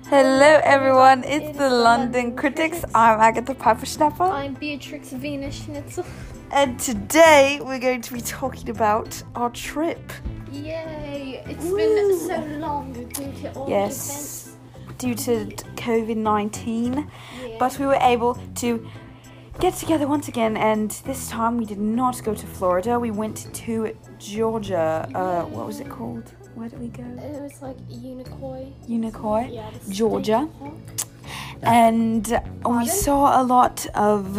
Hello everyone, it's the London Critics. I'm Agatha Piperschnapper. I'm Beatrix Wiener Schnitzel. And today we're going to be talking about our trip. Yay! It's been so long due to all the events. Due to COVID-19. Yeah. But we were able to get together once again, and this time we did not go to Florida. We went to Georgia. What was it called? Where did we go? It was like Unicoi. Unicoi, The Georgia. state park. And we Pardon? saw a lot of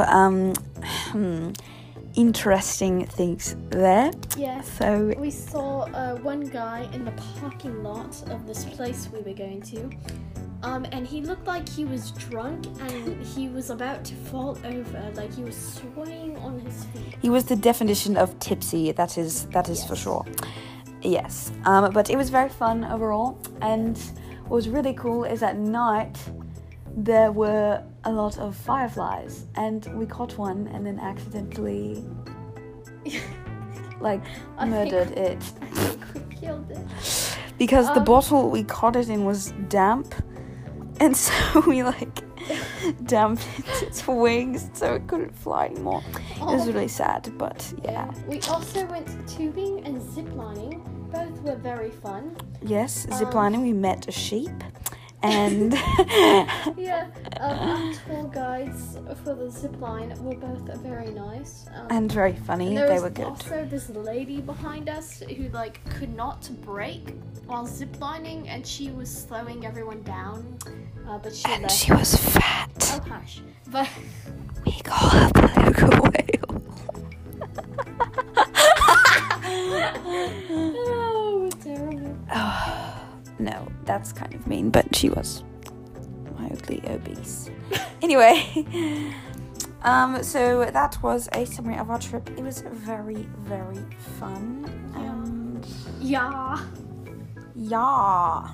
interesting things there. Yes. So We saw one guy in the parking lot of this place we were going to. And he looked like he was drunk and he was about to fall over, like he was swaying on his feet. he was the definition of tipsy. That is for sure. Yes. But it was very fun overall. And what was really cool is at night there were a lot of fireflies, and we caught one and then accidentally murdered it. I think we killed it. Because the bottle we caught it in was damp, and so we damped its wings so it couldn't fly anymore. It was really sad, but yeah. We also went tubing and ziplining. Both were very fun. Yes, ziplining, we met a sheep, and Our tour guides for the zipline were both very nice. and very funny. And there They was were good. also this lady behind us who could not brake while ziplining, and she was slowing everyone down. But she And left. she was fat. Oh hush! But We call her beluga whale. oh, terrible. No, that's kind of mean, but she was mildly obese. Anyway, so that was a summary of our trip. It was very, very fun, and Yeah. yeah.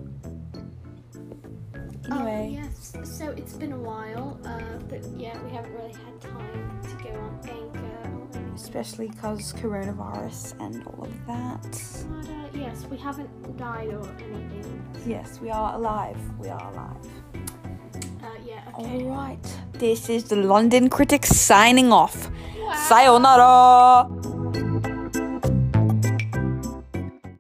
Anyway, Yes. So it's been a while, but yeah, we haven't really had time to go on Anchor. especially because coronavirus and all of that. But yes, we haven't died or anything. Yes, we are alive. We are alive. Okay. All right. This is the London Critics signing off. Wow. Sayonara.